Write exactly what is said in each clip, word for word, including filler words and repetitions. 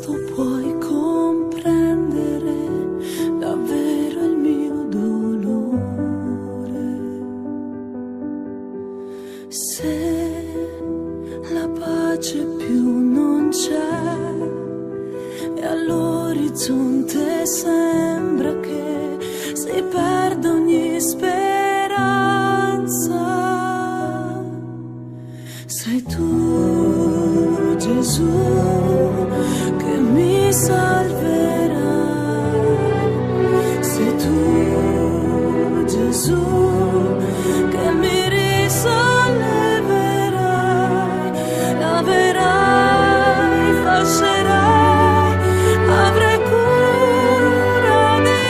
tu puoi comprendere davvero il mio dolore. Se la pace più non c'è e all'orizzonte sembra che si perda ogni speranza, sei tu, Gesù, che mi salverai. Sei tu, Gesù, che mi risolleverai, laverai, fascerai, avrai cura di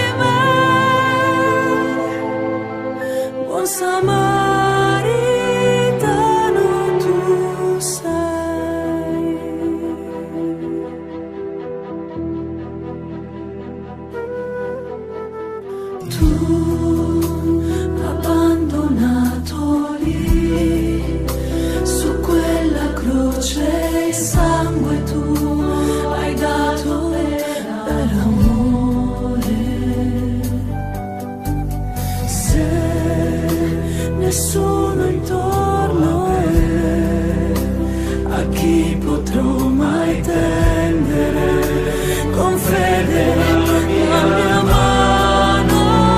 me. Buon Samaritano tu sei. Tu, abbandonato lì su quella croce, il sangue tu hai dato per amore. Se nessuno intorno è, a chi potrò mai tendere con fede la mia mano?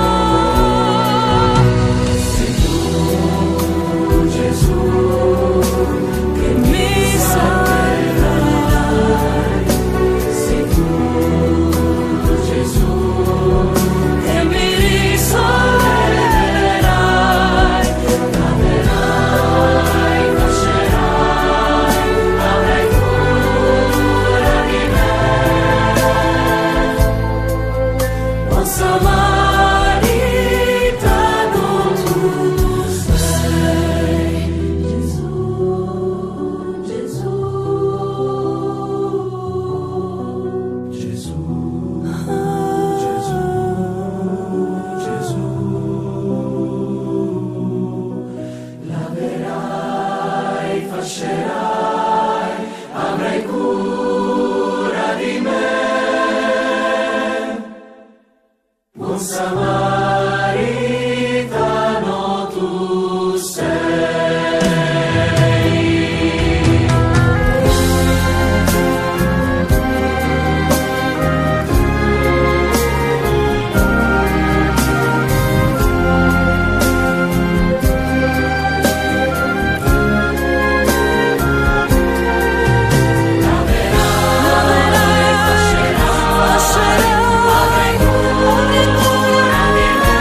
Sei tu, Gesù, che mi salverai. Sei tu, Gesù, che mi risolleverai, laverai, fascerai, avrai cura di me. Buon Samaritano tu sei. Gesù, Gesù, Gesù, Gesù, Gesù, laverai, fascerai, avrai cura di me. Buon Samaritano tu sei. Laverai, fascerai, avrai cura di me.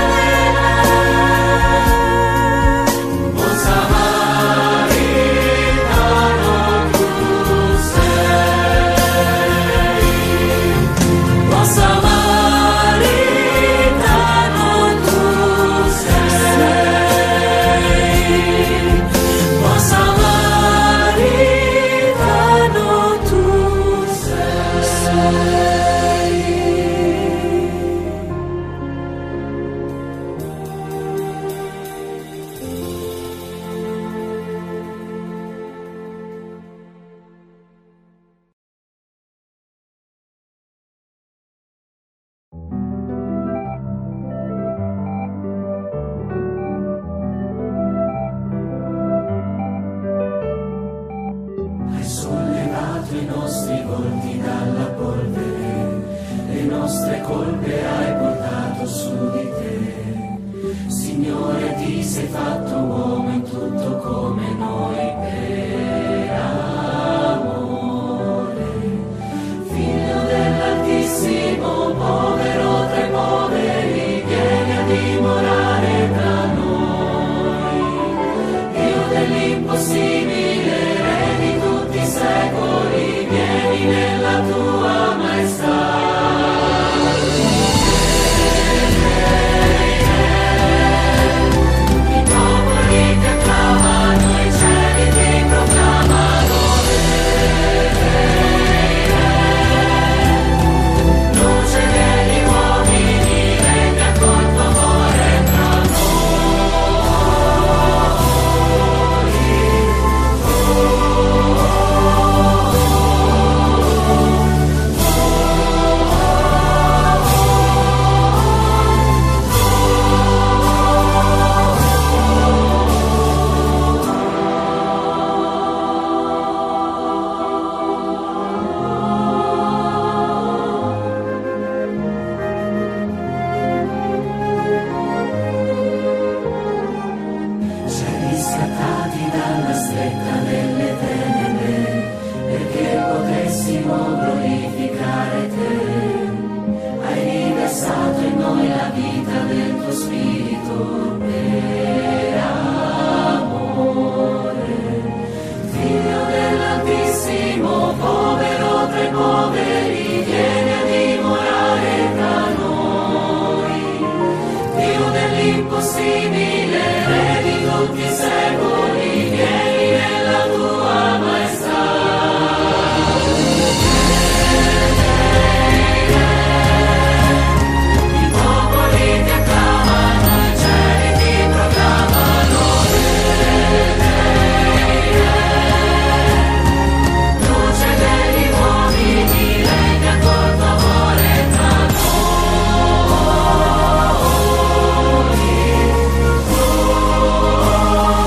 Buon Samaritano tu sei. Buon Samaritano tu sei. Buon Samaritano tu sei. Hai sollevato i nostri volti dalla polvere, le nostre colpe hai portato su di te. Signore, ti sei fatto uomo in tutto come noi per amore. Figlio dell'Altissimo, povero tra i poveri, vieni a dimorare tra noi. Dio dell'impossibile, Re di tutti i secoli, vieni nella tua maestà. I popoli ti acclamano, i cieli ti proclamano. Luce degli impossibile, Re di tutti i secoli, vieni nella tua maestà. I popoli ti acclamano, i cieli ti proclamano, luce degli uomini, regna col tuo amore tra noi.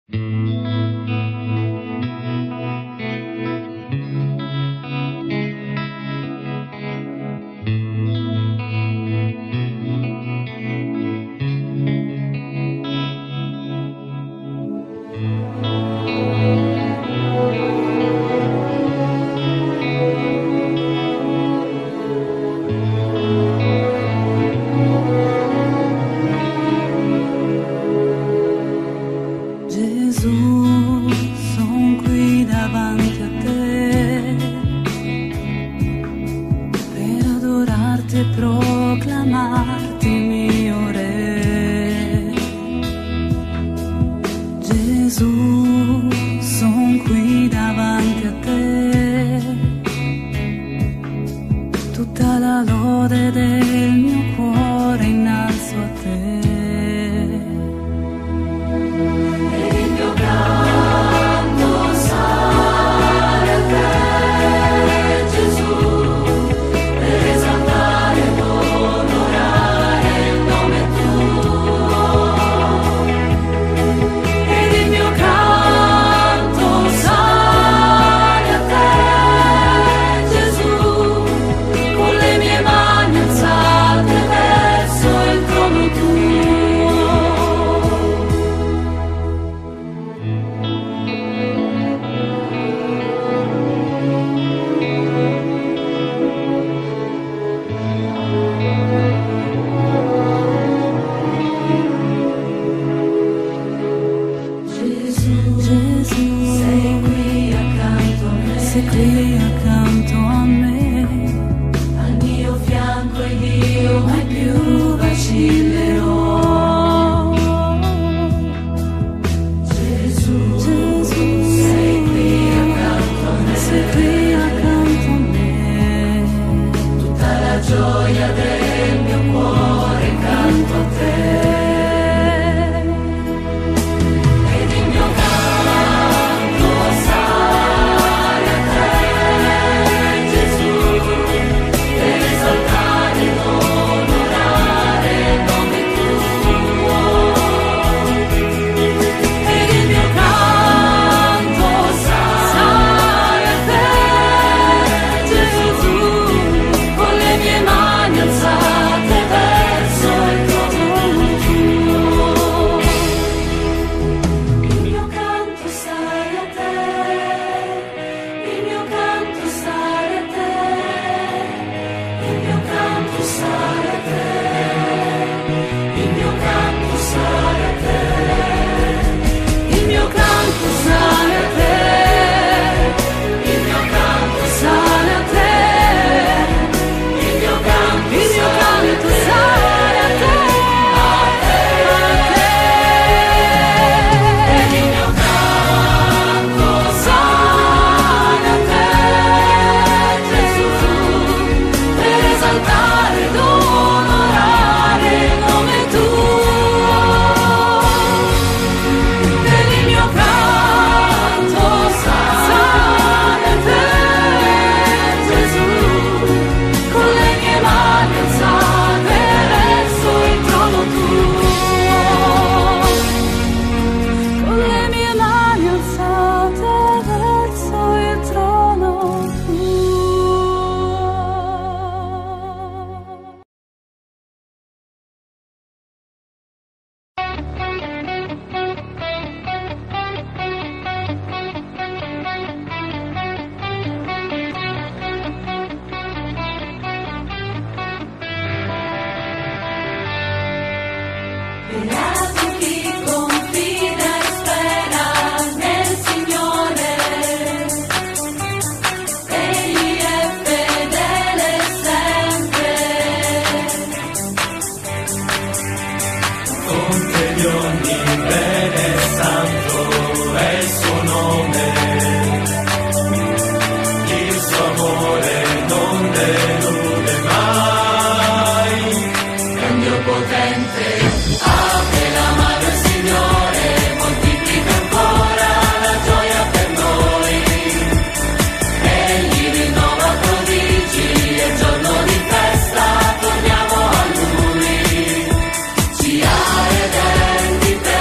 Ci ha redenti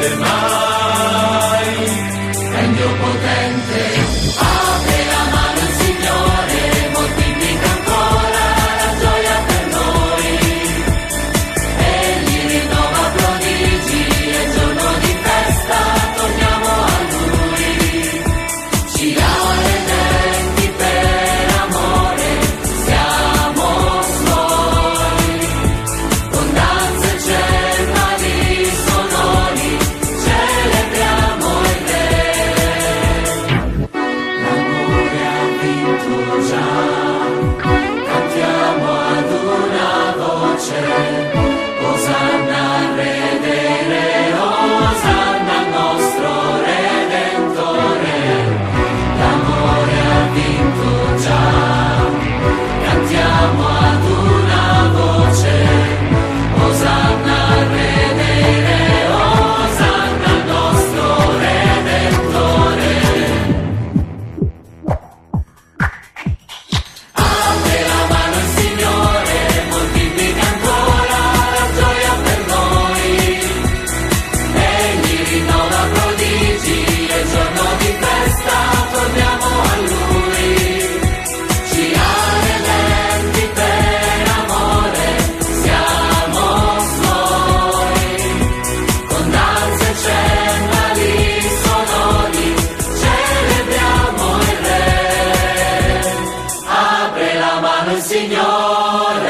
per mai. È il Dio potente, apre la mano il Signore, moltiplica ancora la gioia per noi. Egli rinnova prodigi e giorno di festa torniamo a Lui. Ci lava le denti per amore, siamo suoi. Con danze e cembali sonori celebriamo il Re. L'amore ha vinto già, cantiamo ad una voce. Osanna al Redere, Osanna al nostro Redentore. L'amore ha vinto già, cantiamo ad una voce. Osanna al Redere, Osanna al nostro Redentore. Apre la mano il Signore, moltiplica ancora la gioia per noi. Egli rinnova prodigi e giorno di festa torniamo a Lui. Ci ha redenti per amore, siamo suoi. Con danze e cembali sonori celebriamo il Re. Apre la mano il Signore.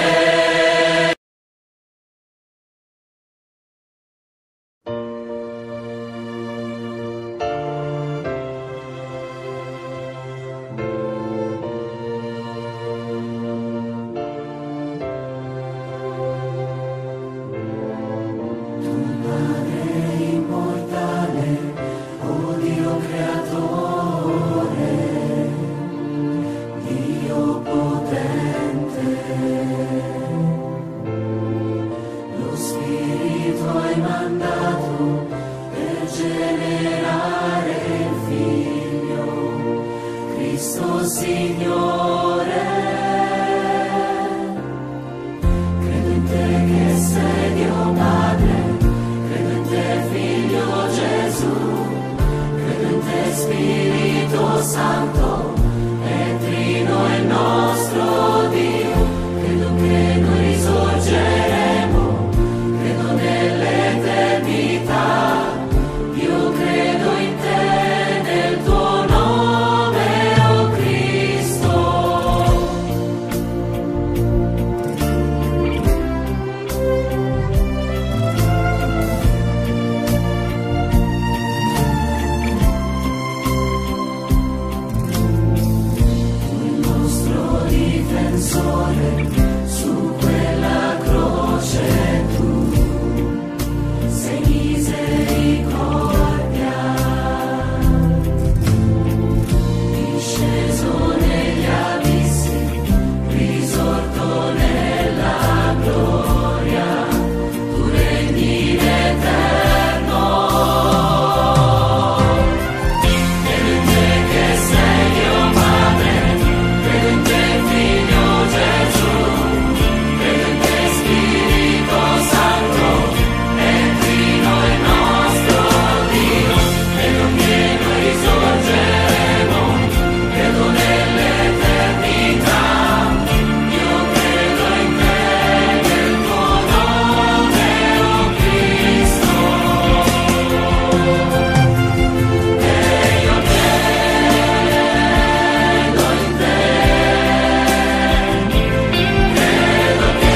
Tu Padre immortale, oh Dio creatore, Dio potente, lo Spirito hai mandato per generare il Figlio, Cristo Signore. Credo in te che sei Dio Padre, credo in te Figlio Gesù, credo in te Spirito Santo, è trino il nostro Dio. Credo che noi risorgeremo, credo nell'eternità. Io credo in te, nel tuo nome, oh Cristo. Il nostro difensore, su quella croce tu sei misericordia, disceso negli abissi, risorto nella gloria, tu regni in eterno. Credo in te che sei Dio Padre, credo in te Figlio Gesù, credo in te Spirito Santo, è trino il nostro Dio. Credo che noi risorgeremo, credo nell'eternità. Io credo in te, nel tuo nome, oh Cristo. E io credo in te, credo che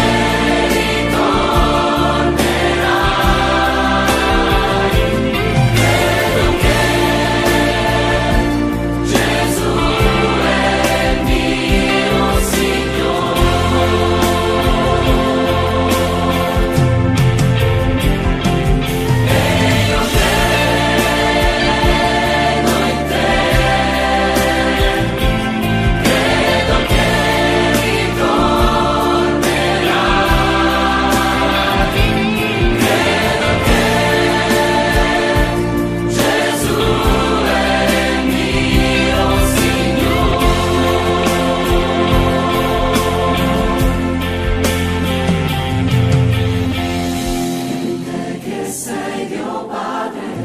ritornerai, credo che Gesù è il mio Signore. E io credo in te, credo che ritornerai, credo che Gesù è il mio Signore. Credo in te che sei Dio Padre,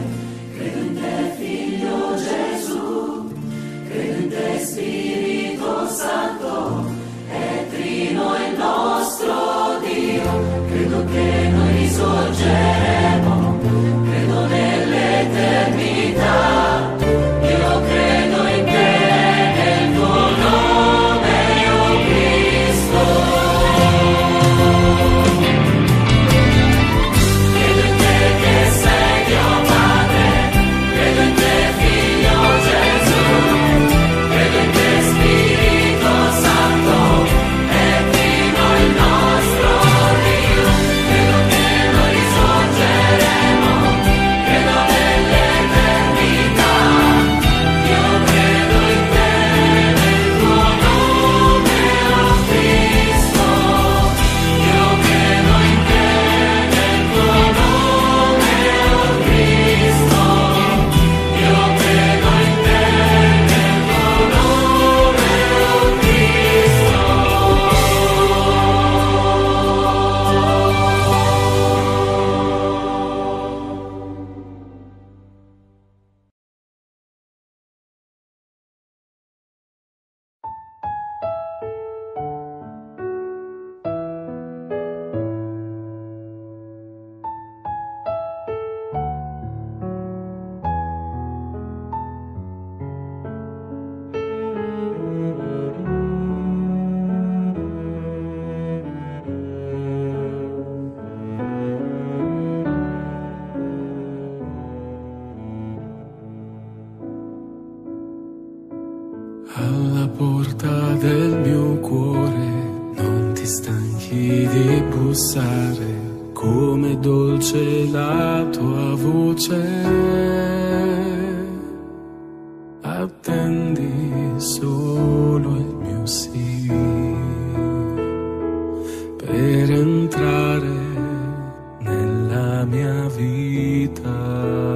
Alla porta del mio cuore non ti stanchi di bussare, come dolce la tua voce. Attendi solo il mio sì per entrare nella mia vita.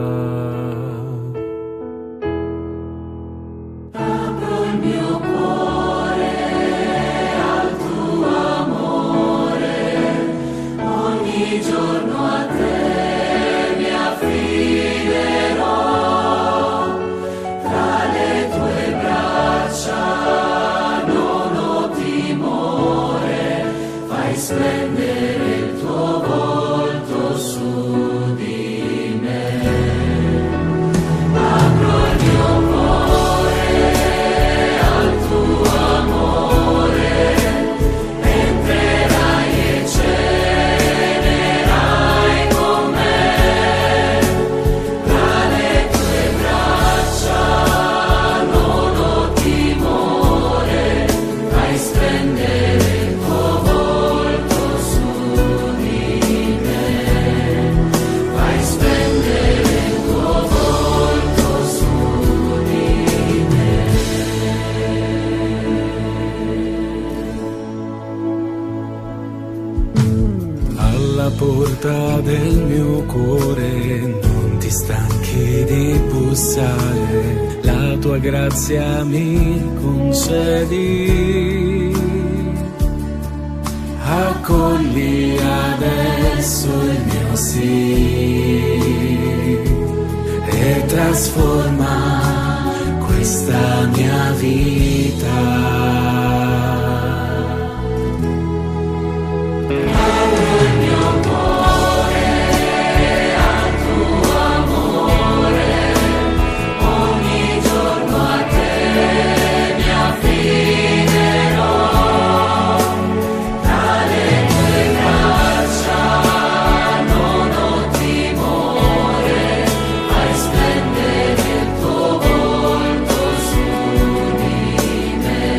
Splendere il tuo volto su di me. Apro il mio cuore al tuo amore, entrerai e cenerai con me. Tra le tue braccia non ho timore, fai splendere il tuo volto su di me, fai splendere il tuo volto su di me. Alla porta del mio cuore non ti stanchi di bussare, la tua grazia mi concedi. Accogli adesso il mio sì e trasforma questa mia vita. Splendere il tuo volto su di me.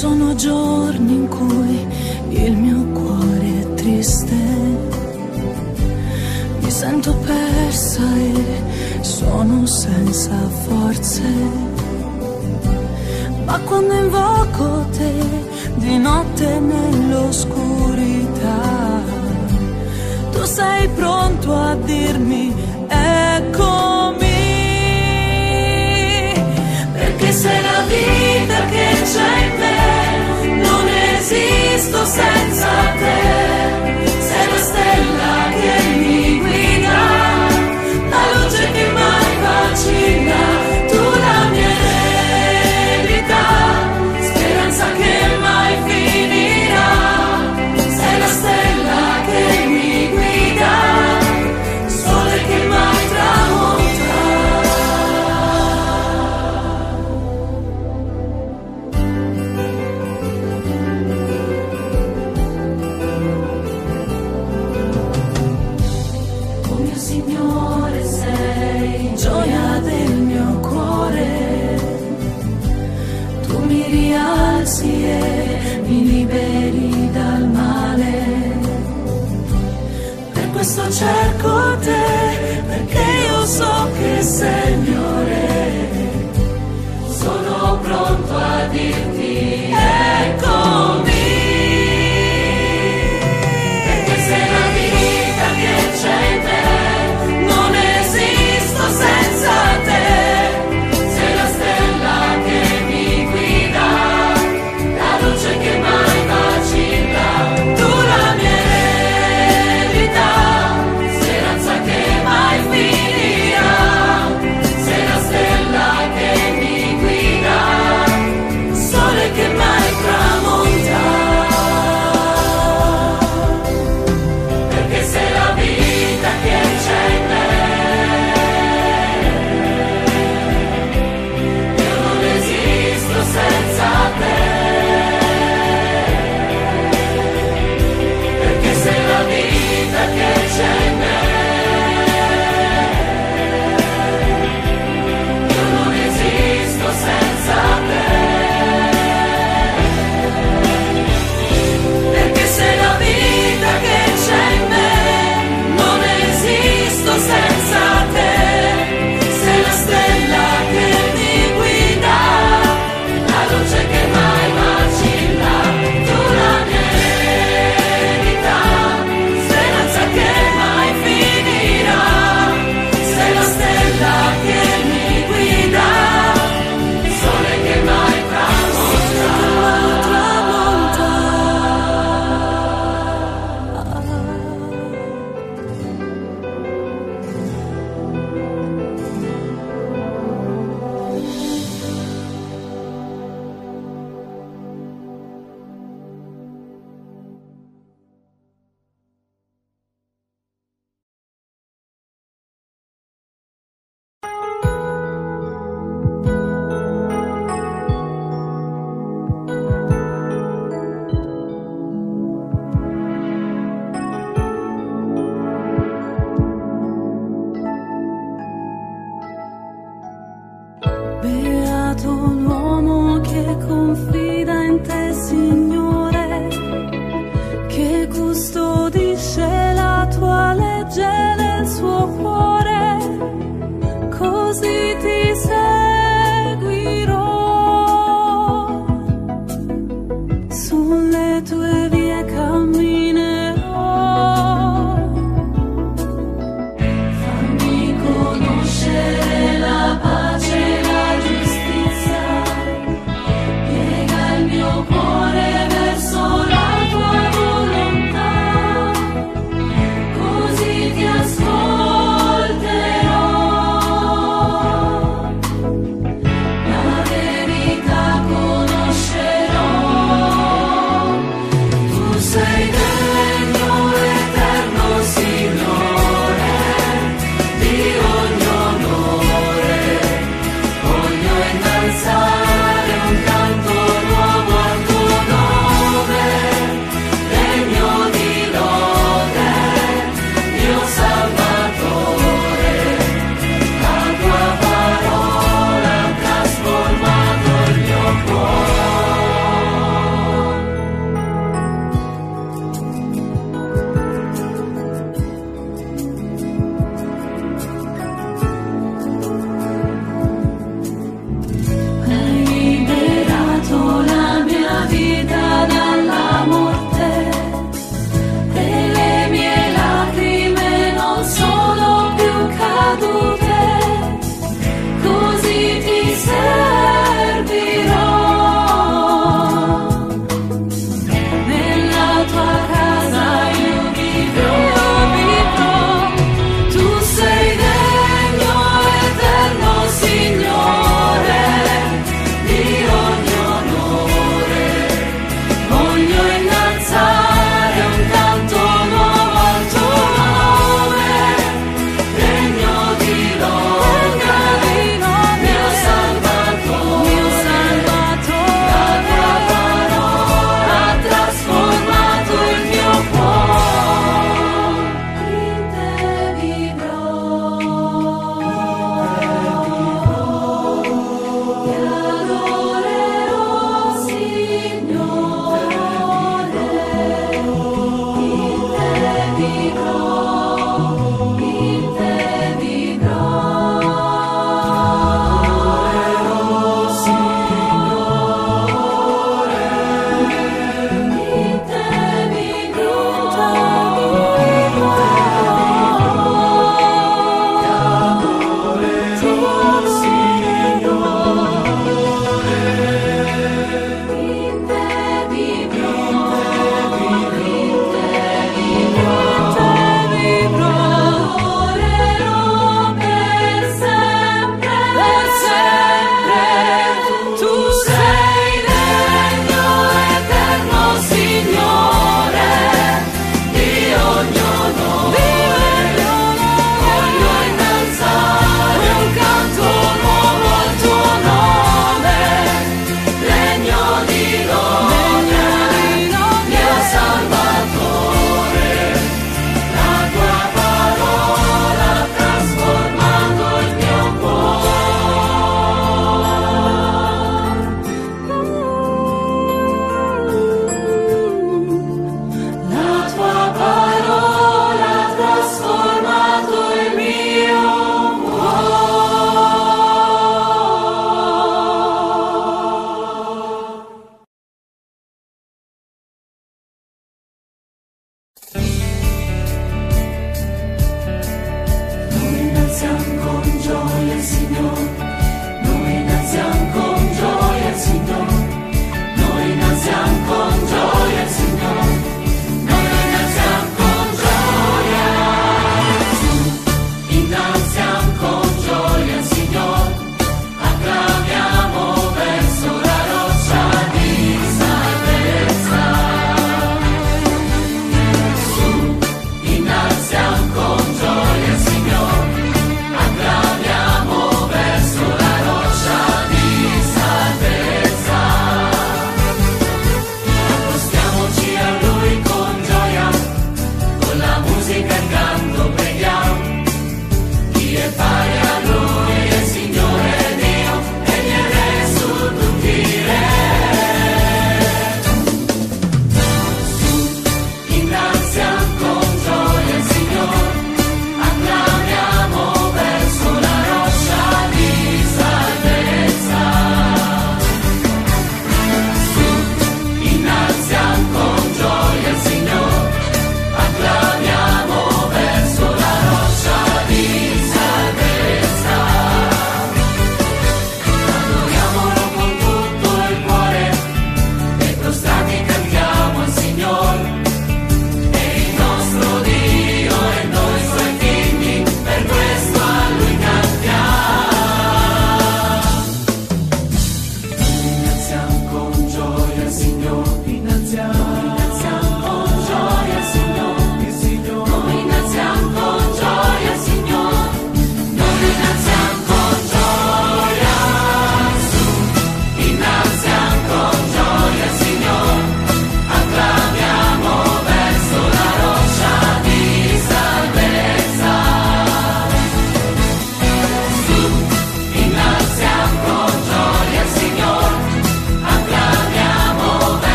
sono giorni in cui il mio cuore è triste, mi sento persa e sono senza forze, ma quando invoco te di notte nell'oscurità, tu sei pronto a dirmi eccomi, perché sei la vita che c'è in me, non esisto senza te, sei la stella che mi guida, la luce che mai vacilla, tu la mia eredità, speranza che mai finirà, sei la stella che mi guida, sole che mai tramonta. Oh mio Signore, sei gioia del mio cuore, tu mi rialzi e mi liberi dal male, per questo cerco te, perché io so che sei il mio re, sono pronto a dirti eccomi, perché sei la vita che c'è in me, non esisto senza te, sei la stella che mi guida, la luce che mai vacilla, tu la mia eredità, speranza che mai finirà, sei la stella che mi guida, sole che mai tramonta, perché sei la vita che c'è in me, io non esisto senza te, perché sei la vita che c'è in me, io non esisto senza te, perché sei la vita che c'è in me, non esisto senza te, sei la stella che mi guida, la luce che mai vacilla, tu la mia eredità, speranza che mai finirà, sei la stella che mi guida, sole che mai tramonta. Beato l'uomo che confida